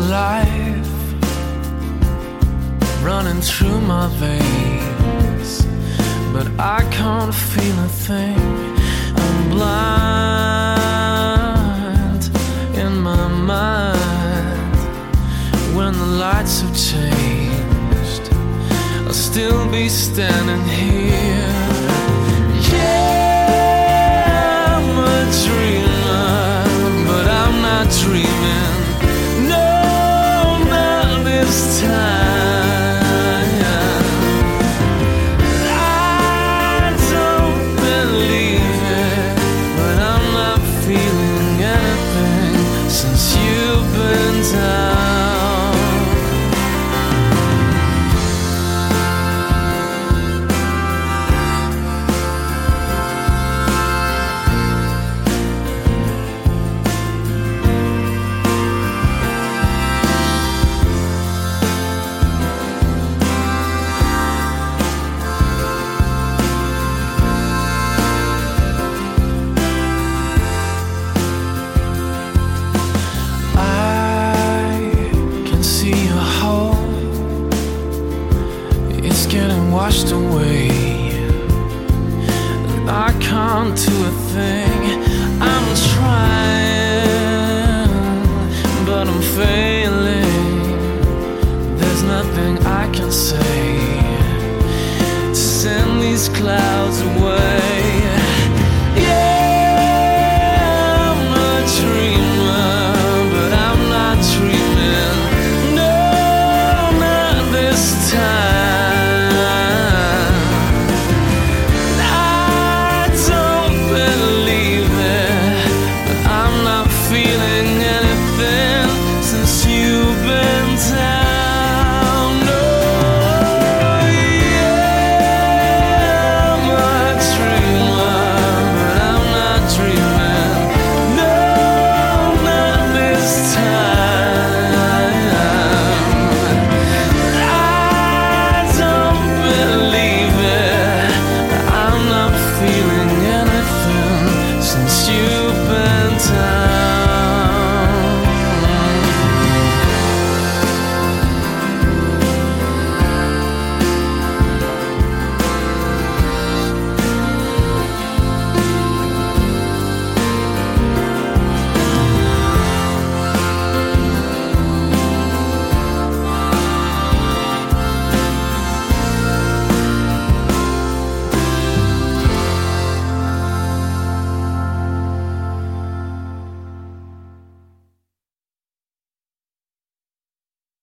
life running through my veins, but I can't feel a thing. I'm blind in my mind. When the lights have changed, I'll still be standing here. Yeah, I'm a dreamer, but I'm not dreaming. No, not this time. I don't believe it, but I'm not feeling anything since you've been down. Getting washed away, and I can't do a thing. I'm trying, but I'm failing. There's nothing I can say to send these clouds